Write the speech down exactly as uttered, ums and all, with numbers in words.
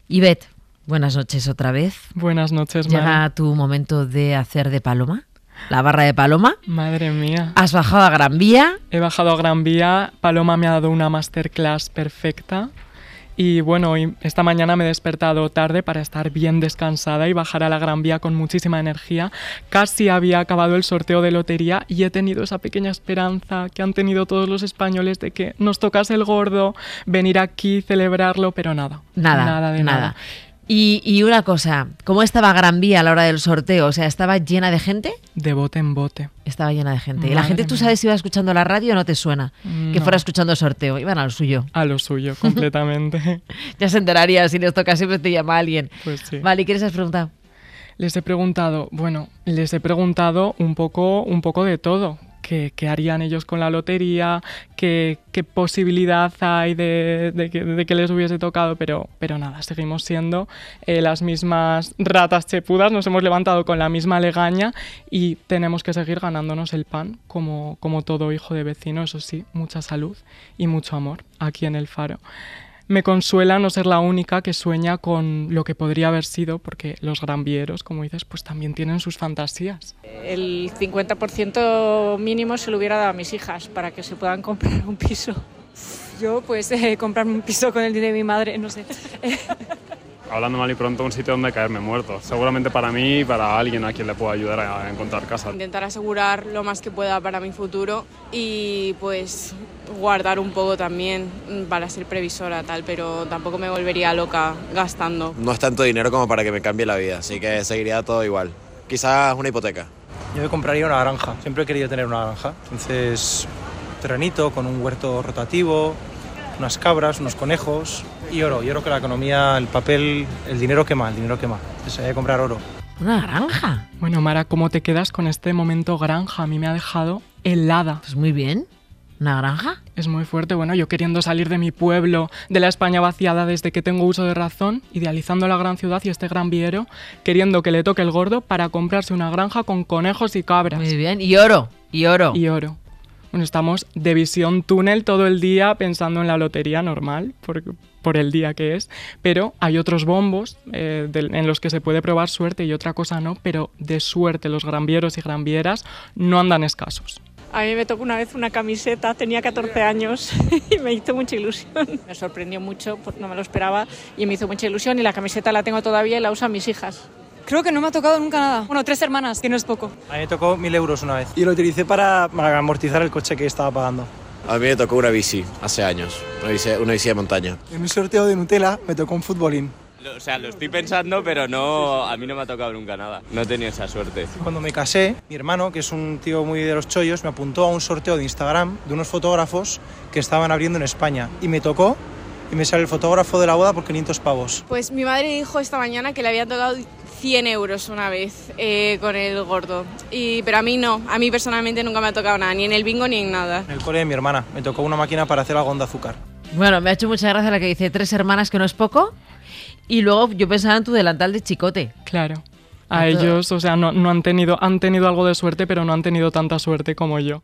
Ivette, buenas noches otra vez. Buenas noches, Mara. Llega tu momento de hacer de paloma, la barra de Paloma. Madre mía. Has bajado a Gran Vía. He bajado a Gran Vía. Paloma me ha dado una masterclass perfecta. Y bueno, esta mañana me he despertado tarde para estar bien descansada y bajar a la Gran Vía con muchísima energía. Casi había acabado el sorteo de lotería y he tenido esa pequeña esperanza que han tenido todos los españoles de que nos tocase el gordo, venir aquí, celebrarlo, pero nada. Nada, nada de nada. nada. Y, y una cosa, ¿cómo estaba Gran Vía a la hora del sorteo? O sea, ¿estaba llena de gente? De bote en bote. Estaba llena de gente. Madre ¿Y la gente, tú mía. sabes si iba escuchando la radio o no te suena? No. Que fuera escuchando el sorteo. Iban a lo suyo. A lo suyo, completamente. Ya se enteraría, si les toca siempre te llama alguien. Pues sí. Vale, ¿y qué les has preguntado? Les he preguntado, bueno, les he preguntado un poco, un poco de todo. ¿Qué, qué harían ellos con la lotería? ¿Qué, qué posibilidad hay de, de, que, de que les hubiese tocado? Pero, pero nada, seguimos siendo eh, las mismas ratas chepudas, nos hemos levantado con la misma legaña y tenemos que seguir ganándonos el pan como, como todo hijo de vecino, eso sí, mucha salud y mucho amor aquí en el Faro. Me consuela no ser la única que sueña con lo que podría haber sido, porque los granvieros, como dices, pues también tienen sus fantasías. El cincuenta por ciento mínimo se lo hubiera dado a mis hijas para que se puedan comprar un piso. Yo, pues, eh, comprarme un piso con el dinero de mi madre, no sé. Hablando mal y pronto, un sitio donde caerme muerto. Seguramente para mí y para alguien a quien le pueda ayudar a encontrar casa. Intentar asegurar lo más que pueda para mi futuro y pues guardar un poco también para ser previsora, tal, pero tampoco me volvería loca gastando. No es tanto dinero como para que me cambie la vida, así que seguiría todo igual. Quizás una hipoteca. Yo me compraría una granja. Siempre he querido tener una granja. Entonces, un terrenito con un huerto rotativo, unas cabras, unos conejos y oro. Yo creo que la economía, el papel, el dinero quema, el dinero quema. Entonces hay que comprar oro. ¿Una granja? Bueno, Mara, ¿cómo te quedas con este momento granja? A mí me ha dejado helada. Pues muy bien. ¿Una granja? Es muy fuerte. Bueno, yo queriendo salir de mi pueblo, de la España vaciada desde que tengo uso de razón, idealizando la gran ciudad y este gran viero, queriendo que le toque el gordo para comprarse una granja con conejos y cabras. Muy bien. Y oro. Y oro. Y oro. Bueno, estamos de visión túnel todo el día pensando en la lotería normal, por, por el día que es, pero hay otros bombos eh, de, en los que se puede probar suerte y otra cosa no, pero de suerte los granvieros y granvieras no andan escasos. A mí me tocó una vez una camiseta, tenía catorce años y me hizo mucha ilusión. Me sorprendió mucho, pues no me lo esperaba y me hizo mucha ilusión y la camiseta la tengo todavía y la usan mis hijas. Creo que no me ha tocado nunca nada. Bueno, tres hermanas, que no es poco. A mí me tocó mil euros una vez y lo utilicé para, para amortizar el coche que estaba pagando. A mí me tocó una bici hace años, una bici, una bici de montaña. En un sorteo de Nutella me tocó un futbolín. O sea, lo estoy pensando, pero no, a mí no me ha tocado nunca nada. No he tenido esa suerte. Cuando me casé, mi hermano, que es un tío muy de los chollos, me apuntó a un sorteo de Instagram de unos fotógrafos que estaban abriendo en España. Y me tocó, y me sale el fotógrafo de la boda por quinientos pavos. Pues mi madre dijo esta mañana que le habían tocado cien euros una vez eh, con el gordo. Y, pero a mí no, a mí personalmente nunca me ha tocado nada, ni en el bingo ni en nada. En el cole de mi hermana, me tocó una máquina para hacer algodón de azúcar. Bueno, me ha hecho mucha gracia la que dice tres hermanas, que no es poco. Y luego yo pensaba en tu delantal de chicote. Claro. A ellos, o sea, no, no han tenido, han tenido algo de suerte, pero no han tenido tanta suerte como yo.